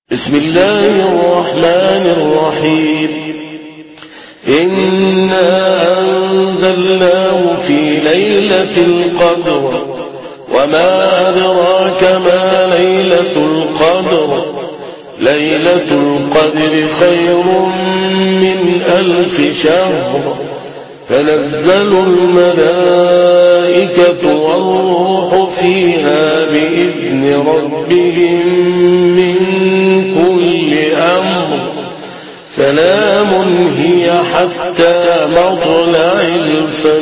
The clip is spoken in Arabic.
بسم الله الرحمن الرحيم. إنا أنزلناه في ليلة القدر وما أدراك ما ليلة القدر. ليلة القدر خير من 1000 شهر. تنزل الملائكة والروح فيها بإذن ربهم من كل أمر. سلام هي حتى مطلع الفجر.